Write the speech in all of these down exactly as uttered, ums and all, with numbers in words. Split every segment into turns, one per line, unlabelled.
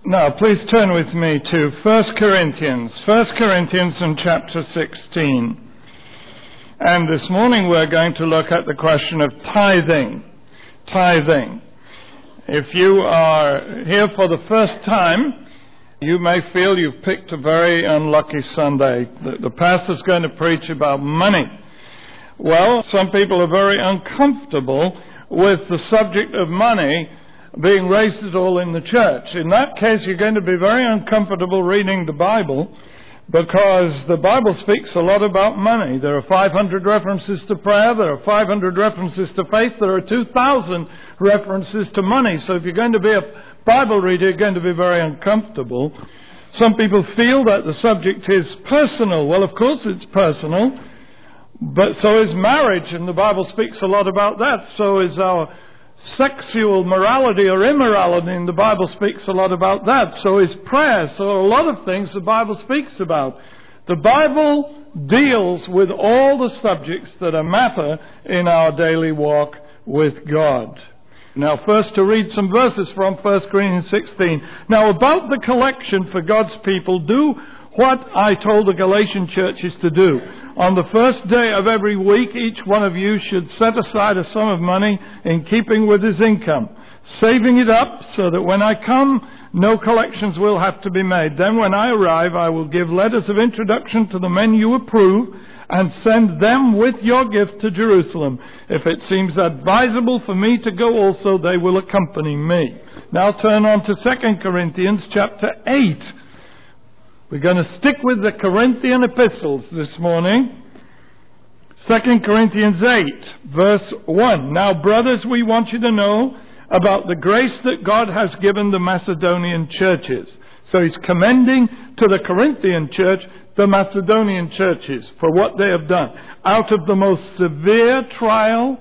Now, please turn with me to First Corinthians. First Corinthians in chapter sixteen. And this morning we're going to look at the question of tithing. Tithing. If you are here for the first time, you may feel you've picked a very unlucky Sunday. The, the pastor's going to preach about money. Well, some people are very uncomfortable with the subject of money being raised at all in the church. In that case, you're going to be very uncomfortable reading the Bible, because the Bible speaks a lot about money. There are five hundred references to prayer, there are five hundred references to faith, there are two thousand references to money. So if you're going to be a Bible reader, you're going to be very uncomfortable. Some people feel that the subject is personal. Well, of course it's personal, but so is marriage, and the Bible speaks a lot about that. So is our sexual morality or immorality, and the Bible speaks a lot about that. So is prayer. So a lot of things the Bible speaks about. The Bible deals with all the subjects that are matter in our daily walk with God. Now, first to read some verses from First Corinthians sixteen. Now, about the collection for God's people, do what I told the Galatian churches to do. On the first day of every week, each one of you should set aside a sum of money in keeping with his income, saving it up so that when I come, no collections will have to be made. Then when I arrive, I will give letters of introduction to the men you approve and send them with your gift to Jerusalem. If it seems advisable for me to go also, they will accompany me. Now turn on to Second Corinthians chapter eight. We're going to stick with the Corinthian epistles this morning. Second Corinthians eight, verse one. Now, brothers, we want you to know about the grace that God has given the Macedonian churches. So he's commending to the Corinthian church the Macedonian churches for what they have done. Out of the most severe trial,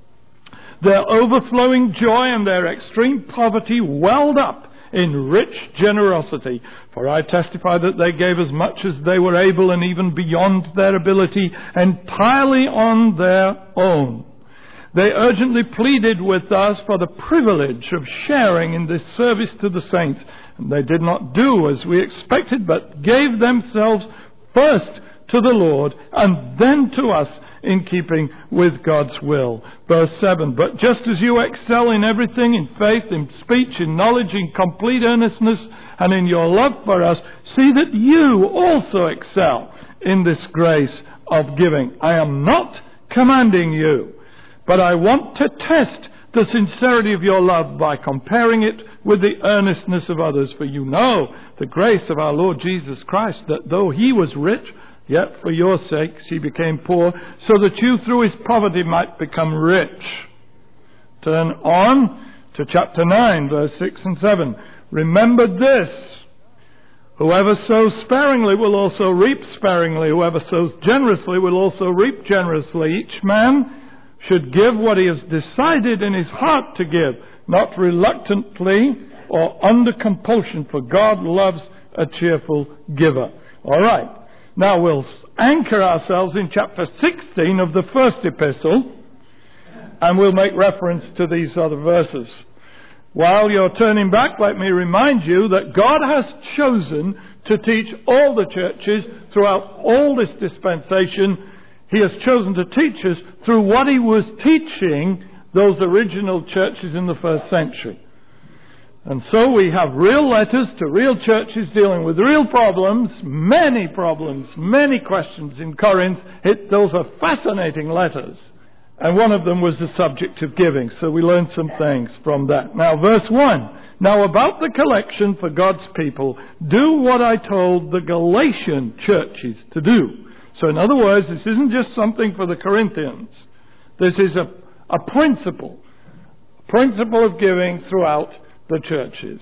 their overflowing joy and their extreme poverty welled up in rich generosity. For I testify that they gave as much as they were able, and even beyond their ability, entirely on their own. They urgently pleaded with us for the privilege of sharing in this service to the saints. And they did not do as we expected, but gave themselves first to the Lord and then to us, in keeping with God's will. Verse seven, but just as you excel in everything, in faith, in speech, in knowledge, in complete earnestness, and in your love for us, see that you also excel in this grace of giving. I am not commanding you, but I want to test the sincerity of your love by comparing it with the earnestness of others. For you know the grace of our Lord Jesus Christ, that though he was rich, yet for your sakes he became poor, so that you through his poverty might become rich. Turn on to chapter nine, verse six and seven. Remember this: whoever sows sparingly will also reap sparingly. Whoever sows generously will also reap generously. Each man should give what he has decided in his heart to give, not reluctantly or under compulsion, for God loves a cheerful giver. All right. Now we'll anchor ourselves in chapter sixteen of the first epistle, and we'll make reference to these other verses. While you're turning back, let me remind you that God has chosen to teach all the churches throughout all this dispensation. He has chosen to teach us through what he was teaching those original churches in the first century. And so we have real letters to real churches dealing with real problems, many problems, many questions in Corinth. It, those are fascinating letters. And one of them was the subject of giving. So we learned some things from that. Now, verse one. Now, about the collection for God's people, do what I told the Galatian churches to do. So in other words, this isn't just something for the Corinthians. This is a, a principle. Principle of giving throughout the churches.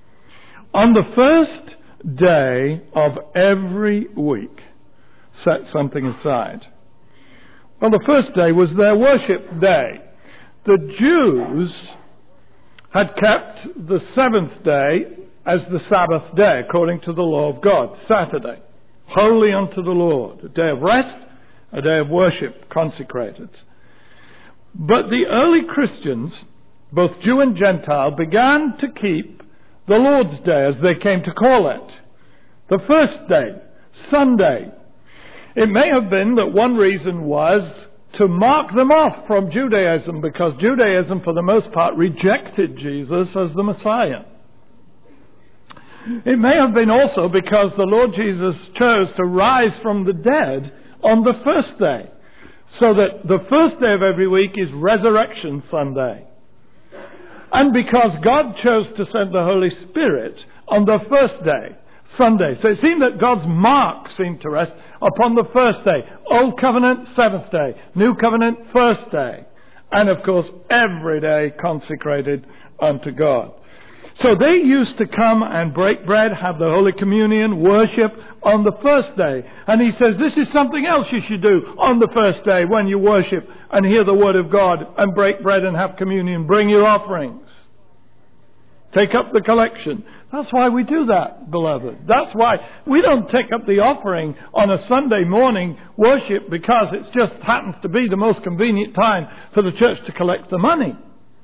On the first day of every week, set something aside. Well, the first day was their worship day. The Jews had kept the seventh day as the Sabbath day, according to the law of God, Saturday, holy unto the Lord, a day of rest, a day of worship, consecrated. But the early Christians, both Jew and Gentile, began to keep the Lord's Day, as they came to call it, the first day, Sunday. It may have been that one reason was to mark them off from Judaism, because Judaism, for the most part, rejected Jesus as the Messiah. It may have been also because the Lord Jesus chose to rise from the dead on the first day, so that the first day of every week is Resurrection Sunday. And because God chose to send the Holy Spirit on the first day, Sunday. So it seemed that God's mark seemed to rest upon the first day. Old Covenant, seventh day. New Covenant, first day. And of course, every day consecrated unto God. So they used to come and break bread, have the Holy Communion, worship on the first day. And he says, this is something else you should do on the first day when you worship and hear the Word of God and break bread and have communion. Bring your offerings. Take up the collection. That's why we do that, beloved. That's why we don't take up the offering on a Sunday morning worship because it just happens to be the most convenient time for the church to collect the money.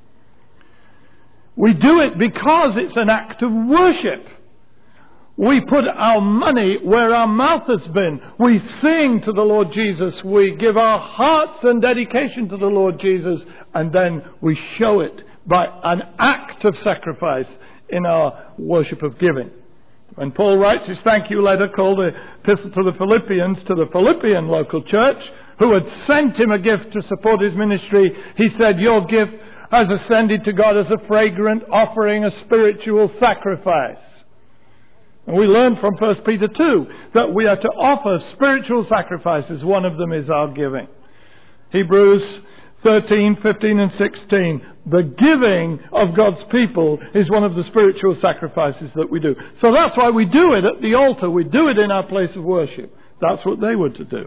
We do it because it's an act of worship. We put our money where our mouth has been. We sing to the Lord Jesus. We give our hearts and dedication to the Lord Jesus. And then we show it by an act of sacrifice in our worship of giving. When Paul writes his thank you letter called the Epistle to the Philippians to the Philippian local church, who had sent him a gift to support his ministry, he said, your gift has ascended to God as a fragrant offering, a spiritual sacrifice. And we learn from First Peter two that we are to offer spiritual sacrifices. One of them is our giving. Hebrews thirteen, fifteen and sixteen. The giving of God's people is one of the spiritual sacrifices that we do. So that's why we do it at the altar. We do it in our place of worship. That's what they were to do.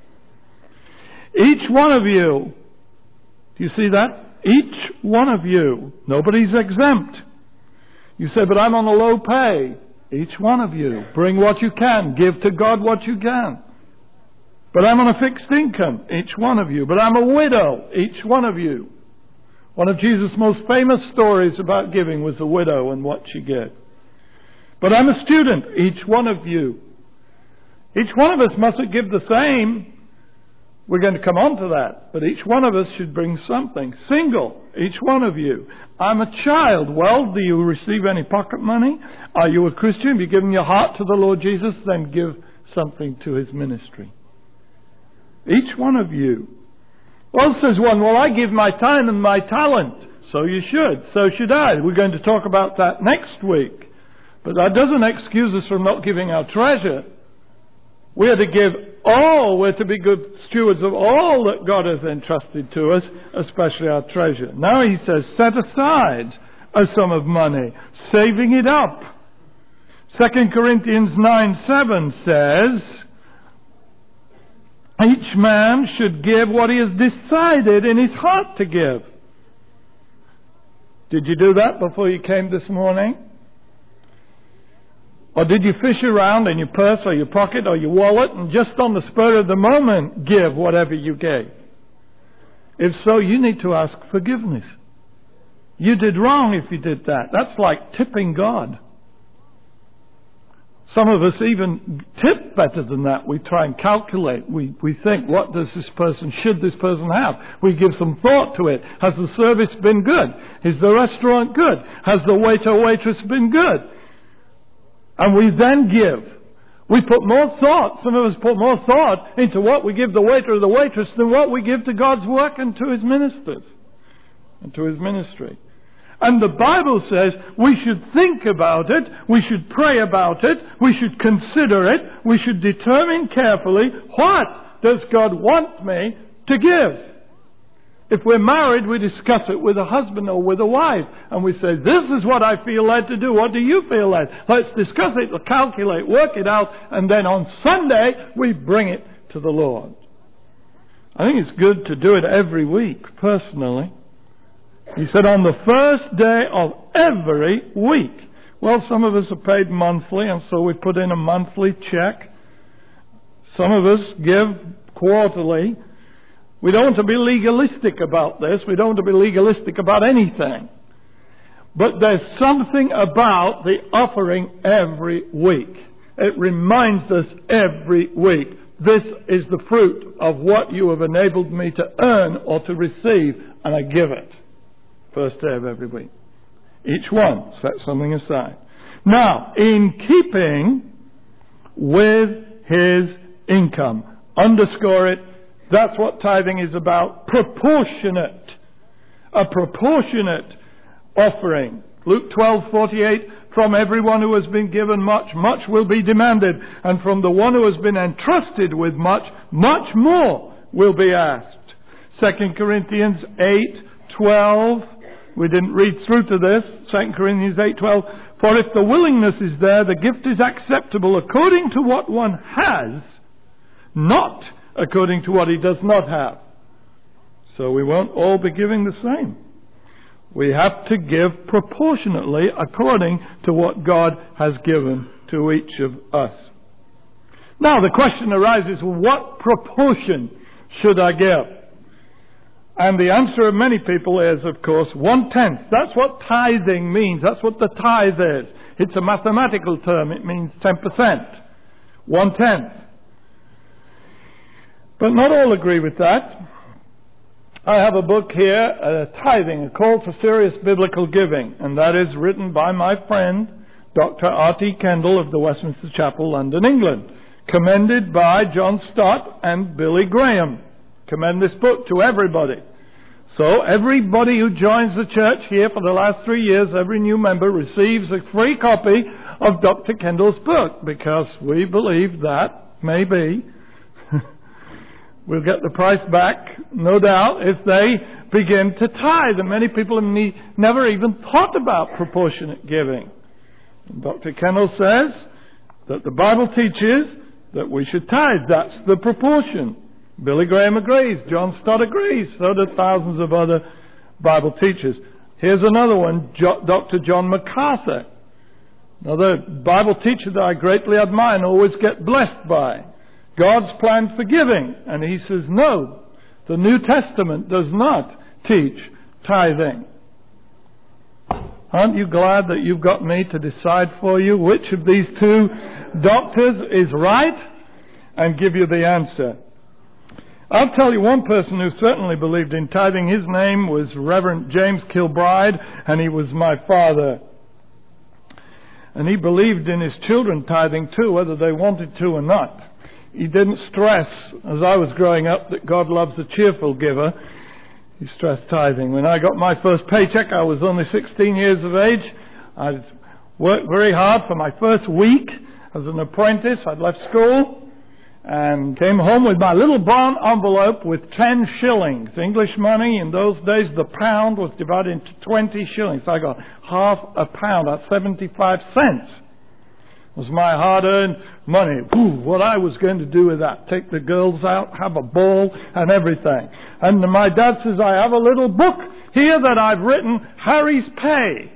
Each one of you, do you see that? Each one of you, nobody's exempt. You say, but I'm on a low pay. Each one of you, bring what you can. Give to God what you can. But I'm on a fixed income. Each one of you. But I'm a widow. Each one of you. One of Jesus' most famous stories about giving was the widow and what she gave. But I'm a student. Each one of you. Each one of us mustn't give the same. We're going to come on to that. But each one of us should bring something. Single. Each one of you. I'm a child. Well, do you receive any pocket money? Are you a Christian? Have you given your heart to the Lord Jesus? Then give something to His ministry. Each one of you. Well, says one, well, I give my time and my talent. So you should. So should I. We're going to talk about that next week. But that doesn't excuse us from not giving our treasure. We are to give all. We're to be good stewards of all that God has entrusted to us, especially our treasure. Now he says, set aside a sum of money, saving it up. Second Corinthians nine seven says, each man should give what he has decided in his heart to give. Did you do that before you came this morning? Or did you fish around in your purse or your pocket or your wallet and just on the spur of the moment give whatever you gave? If so, you need to ask forgiveness. You did wrong if you did that. That's like tipping God. Some of us even tip better than that. We try and calculate. We, we think, what does this person, should this person have? We give some thought to it. Has the service been good? Is the restaurant good? Has the waiter or waitress been good? And we then give. We put more thought, some of us put more thought into what we give the waiter or the waitress than what we give to God's work and to His ministers and to His ministry. And the Bible says we should think about it, we should pray about it, we should consider it, we should determine carefully, what does God want me to give? If we're married, we discuss it with a husband or with a wife. And we say, this is what I feel led to do. What do you feel led? Let's discuss it, calculate, work it out. And then on Sunday, we bring it to the Lord. I think it's good to do it every week, personally. He said on the first day of every week. Well, some of us are paid monthly, and so we put in a monthly check. Some of us give quarterly. We don't want to be legalistic about this. We don't want to be legalistic about anything. But there's something about the offering every week. It reminds us every week, this is the fruit of what you have enabled me to earn or to receive, and I give it. First day of every week. Each one set something aside. Now, in keeping with his income, underscore it, that's what tithing is about. Proportionate. A proportionate offering. Luke twelve forty-eight, from everyone who has been given much, much will be demanded. And from the one who has been entrusted with much, much more will be asked. Second Corinthians eight twelve. We didn't read through to this. Second Corinthians eight twelve. For if the willingness is there, the gift is acceptable according to what one has, not according to what he does not have. So we won't all be giving the same. We have to give proportionately according to what God has given to each of us. Now the question arises, what proportion should I give? And the answer of many people is, of course, one-tenth. That's what tithing means. That's what the tithe is. It's a mathematical term. It means ten percent. One-tenth. But not all agree with that. I have a book here, uh, Tithing, A Call for Serious Biblical Giving, and that is written by my friend, Doctor R T Kendall of the Westminster Chapel, London, England, commended by John Stott and Billy Graham. Commend this book to everybody. So everybody who joins the church here for the last three years, every new member receives a free copy of Doctor Kendall's book, because we believe that maybe we'll get the price back, no doubt, if they begin to tithe. And many people have ne- never even thought about proportionate giving. And Doctor Kendall says that the Bible teaches that we should tithe. That's the proportion. Billy Graham agrees. John Stott agrees. So do thousands of other Bible teachers. Here's another one, jo- Doctor John MacArthur, another Bible teacher that I greatly admire and always get blessed by. God's plan for giving. And he says, no, the New Testament does not teach tithing. Aren't you glad that you've got me to decide for you which of these two doctors is right and give you the answer? I'll tell you one person who certainly believed in tithing. His name was Reverend James Kilbride, and he was my father. And he believed in his children tithing too, whether they wanted to or not. He didn't stress, as I was growing up, that God loves a cheerful giver. He stressed tithing. When I got my first paycheck, I was only sixteen years of age. I'd worked very hard for my first week as an apprentice. I'd left school and came home with my little brown envelope with ten shillings. English money, in those days, the pound was divided into twenty shillings. So I got half a pound, that's seventy-five cents. It was my hard-earned money. Ooh, what I was going to do with that. Take the girls out, have a ball, and everything. And my dad says, I have a little book here that I've written, Harry's Pay.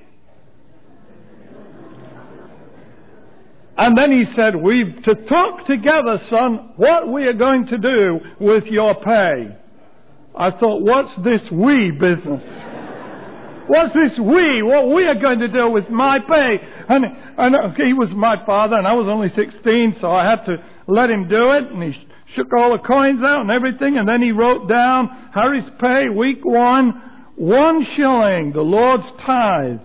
And then he said, we've to talk together, son, what we are going to do with your pay. I thought, what's this we business? What's this we? What we are going to do with my pay? And, and he was my father, and I was only sixteen, so I had to let him do it. And he shook all the coins out and everything, and then he wrote down Harry's Pay, week one, one shilling, the Lord's tithe.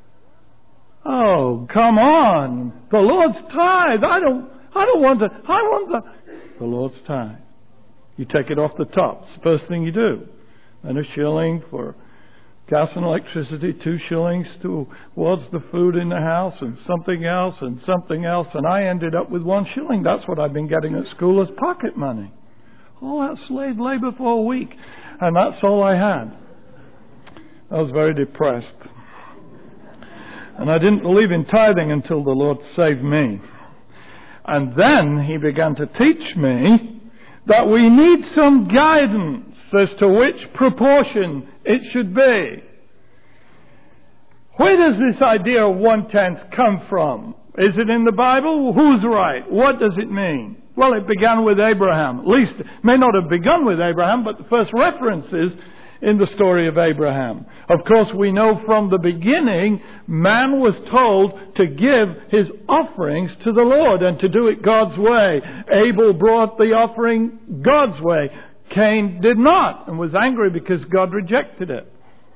Oh, come on. The Lord's tithe. I don't, I don't want to, I want the, the Lord's tithe. You take it off the top. It's the first thing you do. And a shilling for gas and electricity, two shillings towards the food in the house, and something else, and something else. And I ended up with one shilling. That's what I've been getting at school as pocket money. All that slave labor for a week. And that's all I had. I was very depressed. And I didn't believe in tithing until the Lord saved me. And then he began to teach me that we need some guidance as to which proportion it should be. Where does this idea of one-tenth come from? Is it in the Bible? Who's right? What does it mean? Well, it began with Abraham. At least, it may not have begun with Abraham, but the first references in the story of Abraham. Of course, we know from the beginning, man was told to give his offerings to the Lord and to do it God's way. Abel brought the offering God's way. Cain did not and was angry because God rejected it.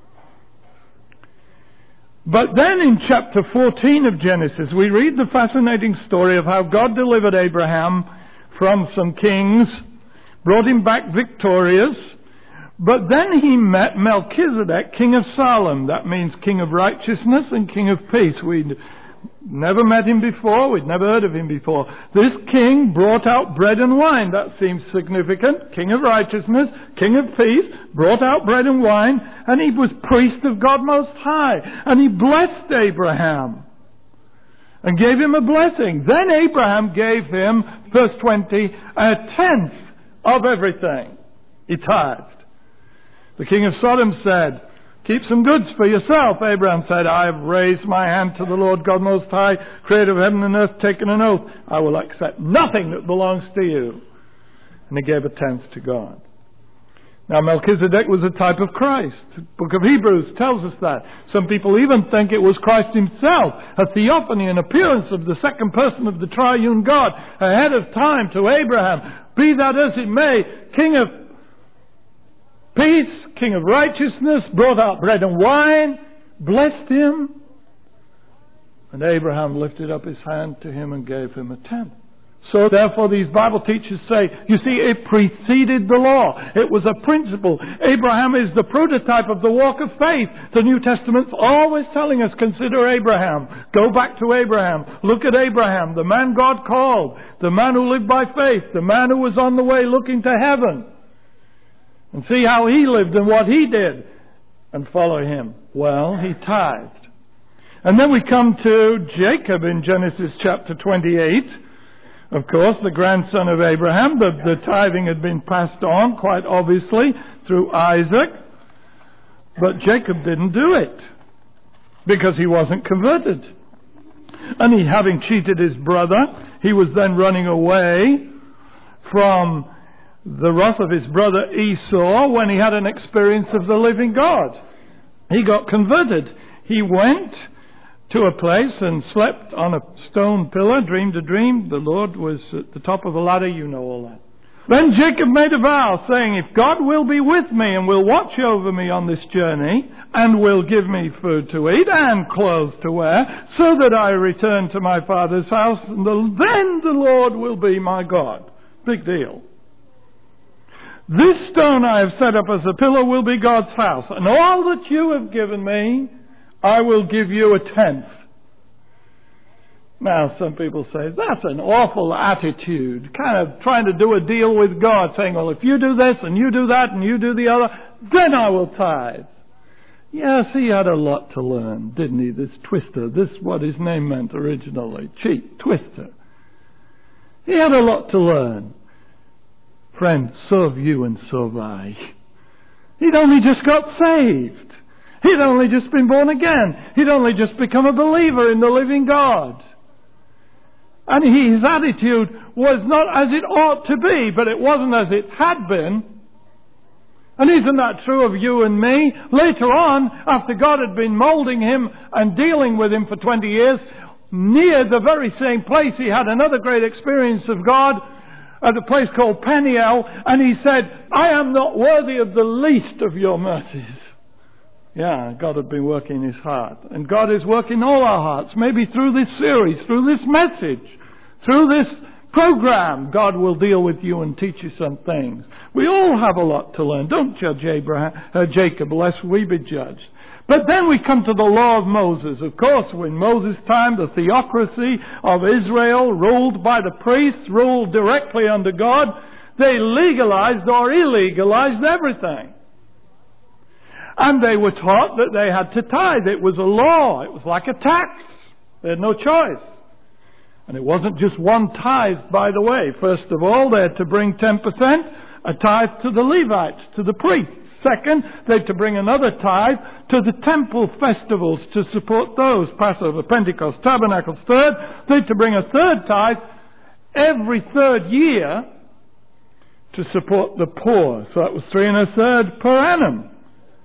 But then in chapter fourteen of Genesis, we read the fascinating story of how God delivered Abraham from some kings, brought him back victorious, but then he met Melchizedek, king of Salem. That means king of righteousness and king of peace. We'd never met him before. We'd never heard of him before. This king brought out bread and wine. That seems significant. King of righteousness, king of peace, brought out bread and wine, and he was priest of God Most High. And he blessed Abraham and gave him a blessing. Then Abraham gave him, verse twenty, a tenth of everything. He tithed. The king of Sodom said, keep some goods for yourself. Abraham said, I have raised my hand to the Lord God Most High, creator of heaven and earth, taken an oath. I will accept nothing that belongs to you. And he gave a tenth to God. Now Melchizedek was a type of Christ. The book of Hebrews tells us that. Some people even think it was Christ himself, a theophany, an appearance of the second person of the triune God, ahead of time to Abraham. Be that as it may, king of peace, king of righteousness, brought out bread and wine, blessed him. And Abraham lifted up his hand to him and gave him a tenth. So therefore these Bible teachers say, you see, it preceded the law. It was a principle. Abraham is the prototype of the walk of faith. The New Testament's always telling us, consider Abraham. Go back to Abraham. Look at Abraham, the man God called, the man who lived by faith, the man who was on the way looking to heaven. And see how he lived and what he did. And follow him. Well, he tithed. And then we come to Jacob in Genesis chapter twenty-eight. Of course, the grandson of Abraham. The, the tithing had been passed on, quite obviously, through Isaac. But Jacob didn't do it. Because he wasn't converted. And he, having cheated his brother, he was then running away from the wrath of his brother Esau when he had an experience of the living God. He got converted. He went to a place and slept on a stone pillar, dreamed a dream. The Lord was at the top of a ladder. You know all that. Then Jacob made a vow, saying, if God will be with me and will watch over me on this journey and will give me food to eat and clothes to wear, so that I return to my father's house, then the Lord will be my God. Big deal. This stone I have set up as a pillar will be God's house, and all that you have given me, I will give you a tenth. Now, some people say, that's an awful attitude, kind of trying to do a deal with God, saying, well, if you do this, and you do that, and you do the other, then I will tithe. Yes, he had a lot to learn, didn't he, this twister, this what his name meant originally, cheat, twister. He had a lot to learn. Friend, so have you and so have I. He'd only just got saved. He'd only just been born again. He'd only just become a believer in the living God. And his attitude was not as it ought to be, but it wasn't as it had been. And isn't that true of you and me? Later on, after God had been moulding him and dealing with him for twenty years, near the very same place he had another great experience of God, at a place called Peniel, and he said, I am not worthy of the least of your mercies. Yeah, God had been working in his heart. And God is working all our hearts, maybe through this series, through this message, through this program. God will deal with you and teach you some things. We all have a lot to learn. Don't judge Abraham, uh, Jacob, lest we be judged. But then we come to the law of Moses. Of course, in Moses' time, the theocracy of Israel, ruled by the priests, ruled directly under God, they legalized or illegalized everything. And they were taught that they had to tithe. It was a law. It was like a tax. They had no choice. And it wasn't just one tithe, by the way. First of all, they had to bring ten percent, a tithe to the Levites, to the priests. Second, they had to bring another tithe to the temple festivals to support those. Passover, Pentecost, Tabernacles. Third, they had to bring a third tithe every third year to support the poor. So that was three and a third per annum.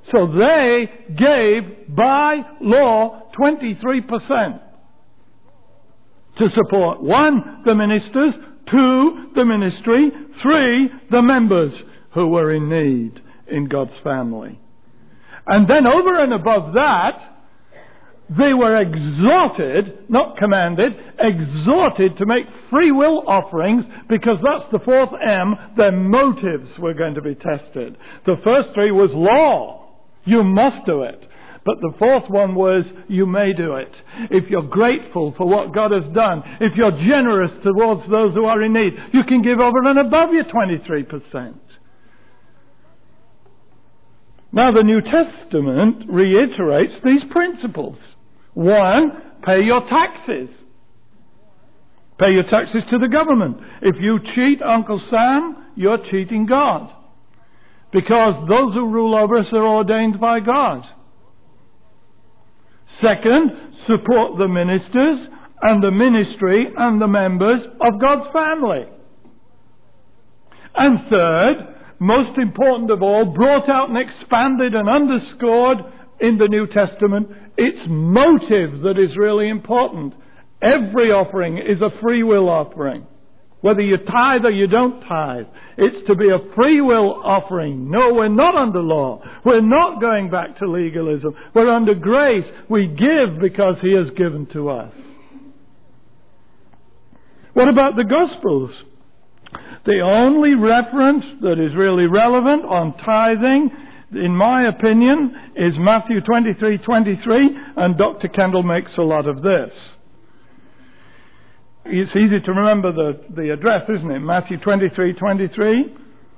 So they gave, by law, twenty-three percent to support, one, the ministers, two, the ministry, three, the members who were in need in God's family. And then over and above that, they were exhorted, not commanded, exhorted to make free will offerings, because that's the fourth M, their motives were going to be tested. The first three was law. You must do it. But the fourth one was, you may do it. If you're grateful for what God has done, if you're generous towards those who are in need, you can give over and above your twenty-three percent. Now the New Testament reiterates these principles. One, pay your taxes. Pay your taxes to the government. If you cheat Uncle Sam, you're cheating God. Because those who rule over us are ordained by God. Second, support the ministers and the ministry and the members of God's family. And third, most important of all, brought out and expanded and underscored in the New Testament, it's motive that is really important. Every offering is a free will offering. Whether you tithe or you don't tithe, it's to be a free will offering. No, we're not under law. We're not going back to legalism. We're under grace. We give because He has given to us. What about the Gospels? The only reference that is really relevant on tithing, in my opinion, is Matthew twenty-three twenty-three, and Doctor Kendall makes a lot of this. It's easy to remember the, the address, isn't it? Matthew twenty-three twenty-three.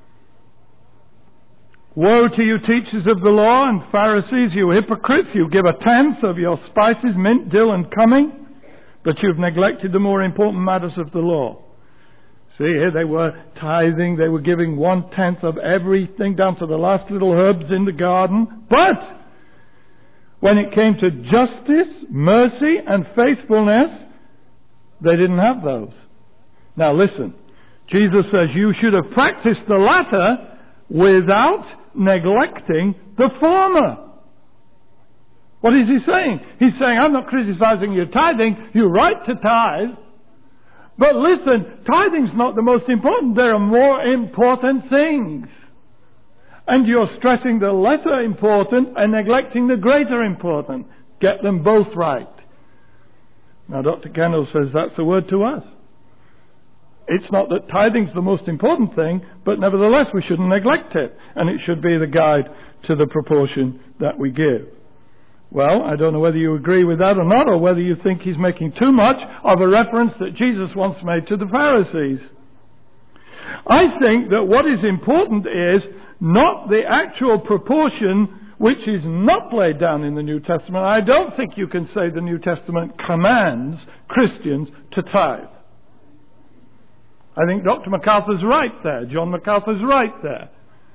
Woe to you, teachers of the law and Pharisees, you hypocrites! You give a tenth of your spices, mint, dill, and cumin, but you've neglected the more important matters of the law. See, here they were tithing, they were giving one-tenth of everything, down to the last little herbs in the garden. But when it came to justice, mercy, and faithfulness, they didn't have those. Now listen, Jesus says you should have practiced the latter without neglecting the former. What is he saying? He's saying, I'm not criticizing your tithing, you're right to tithe. But listen, tithing's not the most important. There are more important things. And you're stressing the lesser important and neglecting the greater important. Get them both right. Now Doctor Kendall says that's a word to us. It's not that tithing's the most important thing, but nevertheless we shouldn't neglect it. And it should be the guide to the proportion that we give. Well, I don't know whether you agree with that or not, or whether you think he's making too much of a reference that Jesus once made to the Pharisees. I think that what is important is not the actual proportion which is not laid down in the New Testament. I don't think you can say the New Testament commands Christians to tithe. I think Doctor MacArthur's right there. John MacArthur's right there.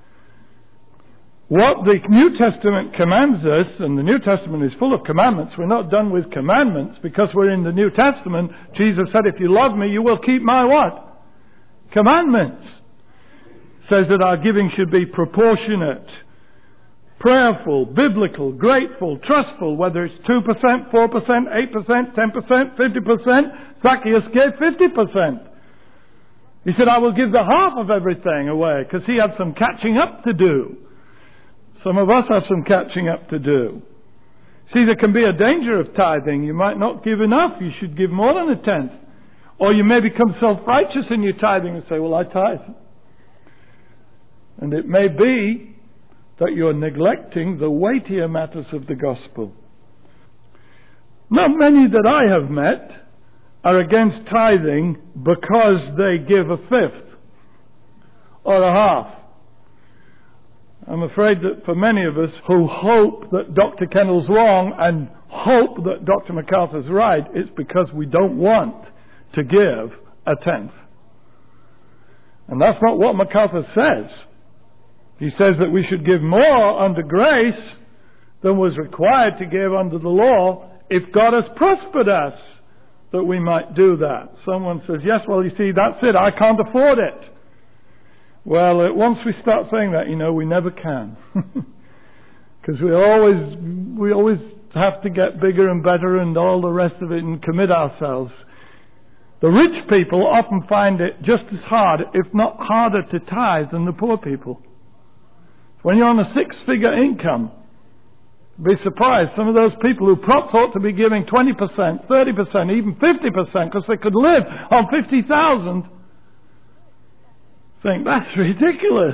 What the New Testament commands us, and the New Testament is full of commandments. We're not done with commandments because we're in the New Testament. Jesus said, if you love me, you will keep my what? Commandments. Says that our giving should be proportionate, prayerful, biblical, grateful, trustful, whether it's two percent, four percent, eight percent, ten percent, fifty percent. Zacchaeus gave fifty percent. He said, I will give the half of everything away, because he had some catching up to do. Some of us have some catching up to do. See, there can be a danger of tithing. You might not give enough. You should give more than a tenth. Or you may become self-righteous in your tithing and say, well, I tithe. And it may be that you're neglecting the weightier matters of the gospel. Not many that I have met are against tithing because they give a fifth or a half. I'm afraid that for many of us who hope that Doctor Kendall's wrong and hope that Doctor MacArthur's right, it's because we don't want to give a tenth. And that's not what MacArthur says. He says that we should give more under grace than was required to give under the law if God has prospered us, that we might do that. Someone says, yes, well, you see, that's it. I can't afford it. Well, uh, once we start saying that, you know, we never can. Because we always, we always have to get bigger and better and all the rest of it and commit ourselves. The rich people often find it just as hard, if not harder, to tithe than the poor people. When you're on a six-figure income, be surprised. Some of those people who perhaps ought to be giving twenty percent, thirty percent, even fifty percent, because they could live on fifty thousand, think that's ridiculous.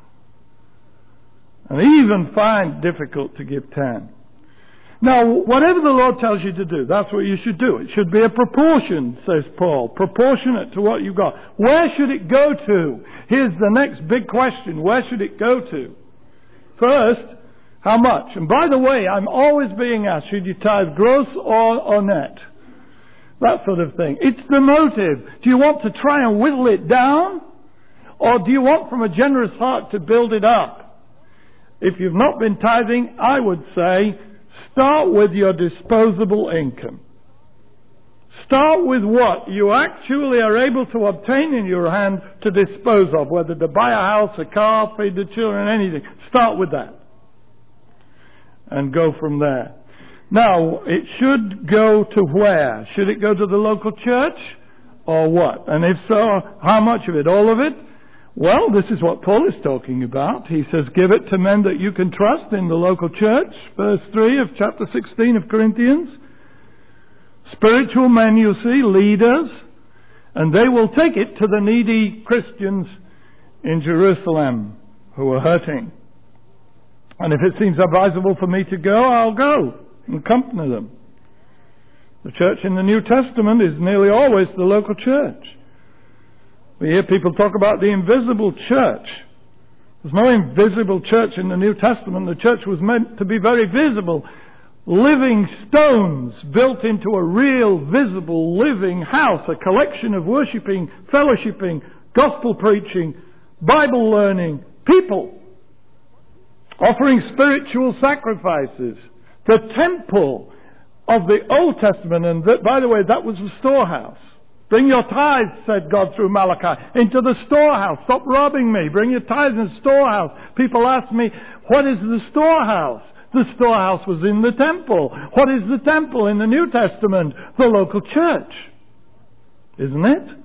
And even find it difficult to give ten. Now, whatever the Lord tells you to do, that's what you should do. It should be a proportion, says Paul, proportionate to what you've got. Where should it go to? Here's the next big question. Where should it go to? First, how much? And by the way, I'm always being asked, should you tithe gross or, or net? That sort of thing. It's the motive. Do you want to try and whittle it down? Or do you want from a generous heart to build it up? If you've not been tithing, I would say, start with your disposable income. Start with what you actually are able to obtain in your hand to dispose of, whether to buy a house, a car, feed the children, anything. Start with that. And go from there. Now, it should go to where? Should it go to the local church? Or what? And if so, how much of it? All of it? Well, this is what Paul is talking about. He says, give it to men that you can trust in the local church. Verse three of chapter sixteen of Corinthians. Spiritual men, you see, leaders, and they will take it to the needy Christians in Jerusalem who are hurting. And if it seems advisable for me to go, I'll go and accompany them. The church in the New Testament is nearly always the local church. We hear people talk about the invisible church. There's no invisible church in the New Testament. The church was meant to be very visible. Living stones built into a real, visible, living house. A collection of worshipping, fellowshipping, gospel preaching, Bible learning people. Offering spiritual sacrifices. The temple of the Old Testament, and that, by the way, that was the storehouse. Bring your tithes, said God through Malachi, into the storehouse. Stop robbing me. Bring your tithes in the storehouse. People ask me, what is the storehouse? The storehouse was in the temple. What is the temple in the New Testament? The local church. Isn't it?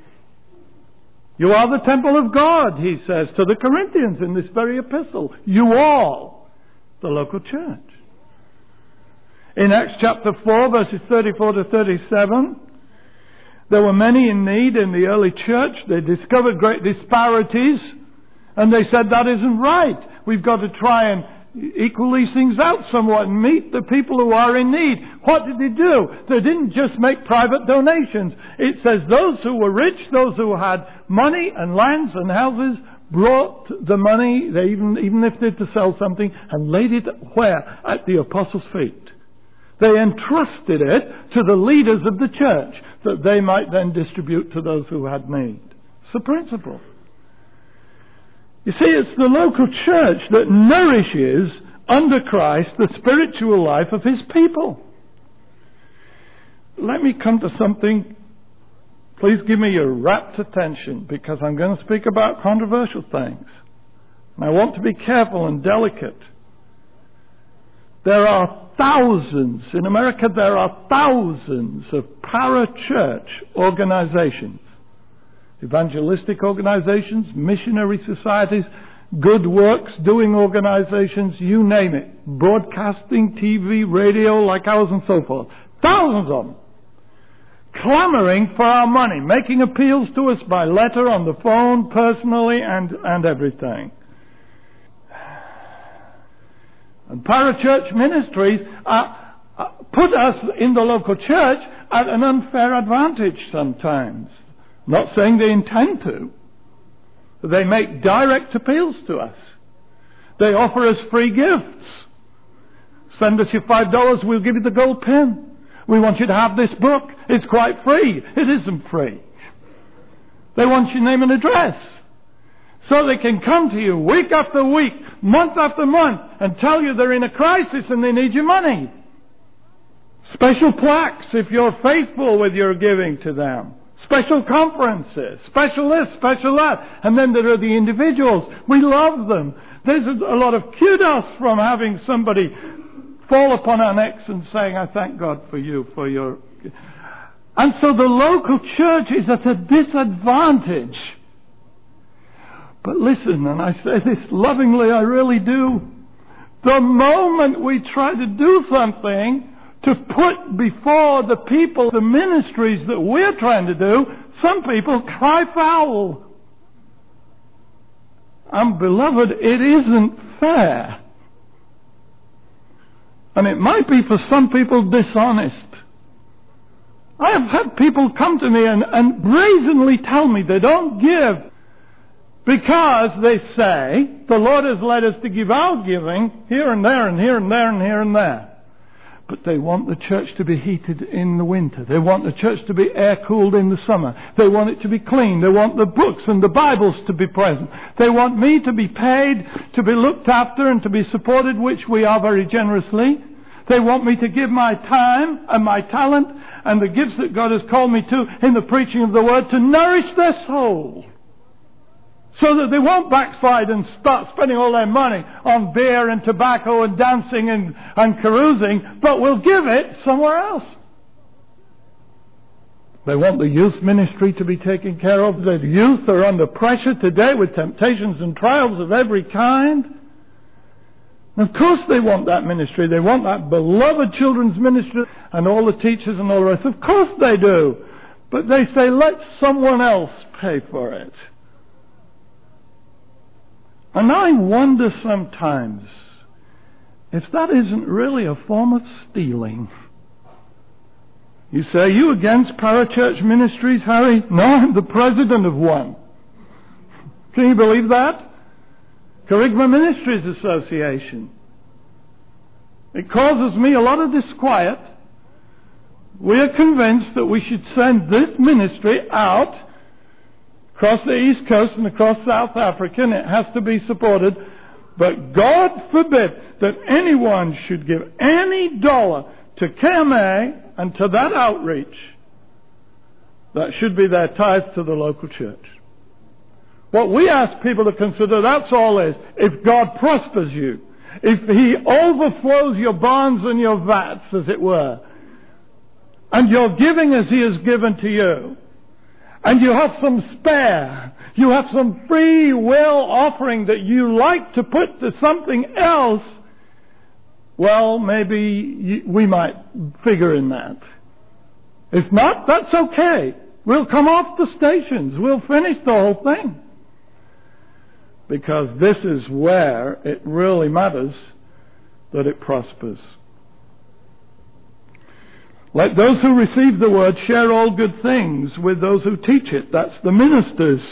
You are the temple of God, he says to the Corinthians in this very epistle. You all, the local church. In Acts chapter four, verses thirty-four to thirty-seven, there were many in need in the early church. They discovered great disparities, and they said, that isn't right. We've got to try and equal these things out somewhat and meet the people who are in need. What did they do? They didn't just make private donations. It says those who were rich, those who had money and lands and houses, brought the money, they even, even if they had to sell something, and laid it where? At the apostles' feet. They entrusted it to the leaders of the church, that they might then distribute to those who had need. It's the principle. You see, it's the local church that nourishes, under Christ, the spiritual life of his people. Let me come to something. Please give me your rapt attention, because I'm going to speak about controversial things. And I want to be careful and delicate. There are thousands, in America there are thousands of para-church organizations. Evangelistic organizations, missionary societies, good works doing organizations, you name it. Broadcasting, T V, radio like ours and so forth. Thousands of them. Clamoring for our money, making appeals to us by letter, on the phone, personally, and, and everything. And parachurch ministries uh, uh, put us in the local church at an unfair advantage sometimes. Not saying they intend to. They make direct appeals to us. They offer us free gifts. Send us your five dollars, we'll give you the gold pin. We want you to have this book. It's quite free. It isn't free. They want your name and address. So they can come to you week after week, month after month, and tell you they're in a crisis and they need your money. Special plaques if you're faithful with your giving to them. Special conferences, special this, special that. And then there are the individuals. We love them. There's a, a lot of kudos from having somebody fall upon our necks and saying, I thank God for you, for your... And so the local church is at a disadvantage. But listen, and I say this lovingly, I really do. The moment we try to do something to put before the people the ministries that we're trying to do, some people cry foul. And beloved, it isn't fair. And it might be for some people dishonest. I have had people come to me and, and brazenly tell me they don't give because they say the Lord has led us to give our giving here and there and here and there and here and there. But they want the church to be heated in the winter. They want the church to be air-cooled in the summer. They want it to be clean. They want the books and the Bibles to be present. They want me to be paid, to be looked after and to be supported, which we are very generously. They want me to give my time and my talent and the gifts that God has called me to in the preaching of the Word to nourish their soul. So that they won't backslide and start spending all their money on beer and tobacco and dancing and, and carousing, but will give it somewhere else. They want the youth ministry to be taken care of. The youth are under pressure today with temptations and trials of every kind. And of course they want that ministry. They want that beloved children's ministry and all the teachers and all the rest. Of course they do. But they say, let someone else pay for it. And I wonder sometimes if that isn't really a form of stealing. You say, are you against parachurch ministries, Harry? No, I'm the president of one. Can you believe that? Kerygma Ministries Association. It causes me a lot of disquiet. We are convinced that we should send this ministry out across the East Coast and across South Africa, and it has to be supported. But God forbid that anyone should give any dollar to K M A and to that outreach. That should be their tithe to the local church. What we ask people to consider, that's all is, if God prospers you, if He overflows your barns and your vats, as it were, and you're giving as He has given to you, and you have some spare, you have some free will offering that you like to put to something else, well, maybe we might figure in that. If not, that's okay. We'll come off the stations. We'll finish the whole thing. Because this is where it really matters that it prospers. Let those who receive the word share all good things with those who teach it. That's the ministers.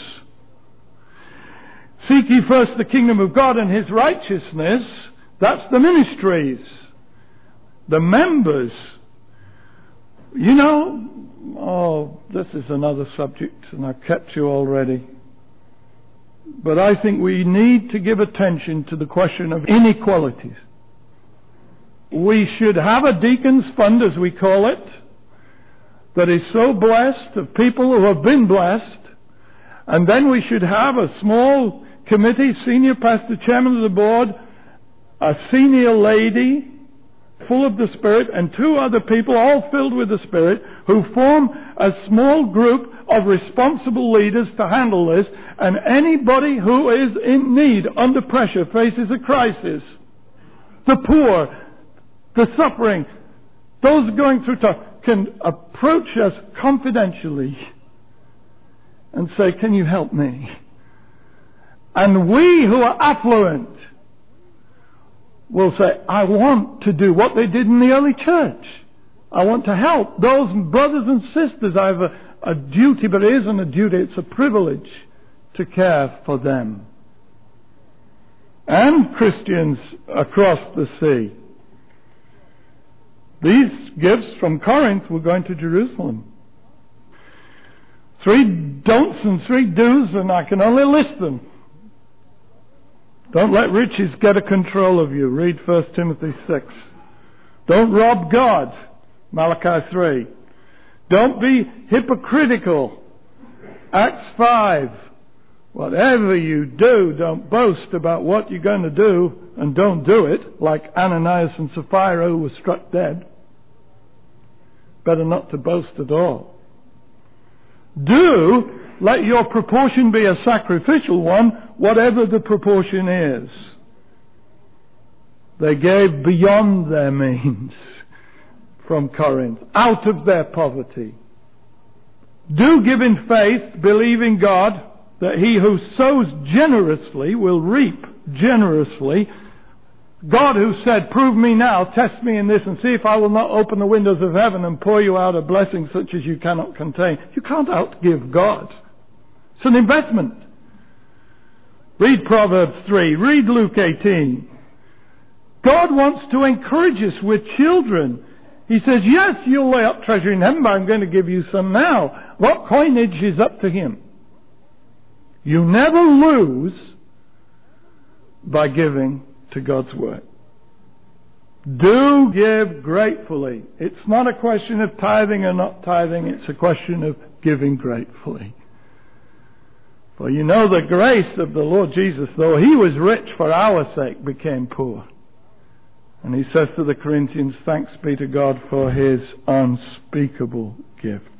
Seek ye first the kingdom of God and His righteousness. That's the ministries. The members. You know, oh, this is another subject, and I've kept you already. But I think we need to give attention to the question of inequalities. We should have a deacon's fund, as we call it, that is so blessed of people who have been blessed. And then we should have a small committee, senior pastor, chairman of the board, a senior lady full of the Spirit, and two other people all filled with the Spirit, who form a small group of responsible leaders to handle this. And anybody who is in need, under pressure, faces a crisis. The poor, the suffering, those going through tough, can approach us confidentially and say, can you help me? And we who are affluent will say, I want to do what they did in the early church. I want to help those brothers and sisters. I have a, a duty, but it isn't a duty, it's a privilege to care for them. And Christians across the sea. These gifts from Corinth were going to Jerusalem. Three don'ts and three do's, and I can only list them. Don't let riches get a control of you. Read First Timothy six. Don't rob God. Malachi three. Don't be hypocritical. Acts five. Whatever you do, don't boast about what you're going to do and don't do it, like Ananias and Sapphira who were struck dead. Better not to boast at all. Do let your proportion be a sacrificial one, whatever the proportion is. They gave beyond their means from Corinth, out of their poverty. Do give in faith, believing God, that he who sows generously will reap generously. God who said, prove me now, test me in this, and see if I will not open the windows of heaven and pour you out a blessing such as you cannot contain. You can't outgive God. It's an investment. Read Proverbs three. Read Luke eighteen. God wants to encourage us with children. He says, yes, you'll lay up treasure in heaven, but I'm going to give you some now. What coinage is up to him? You never lose by giving to God's work. Do give gratefully. It's not a question of tithing or not tithing. It's a question of giving gratefully. For you know the grace of the Lord Jesus, though he was rich for our sake, became poor. And he says to the Corinthians, thanks be to God for his unspeakable gift.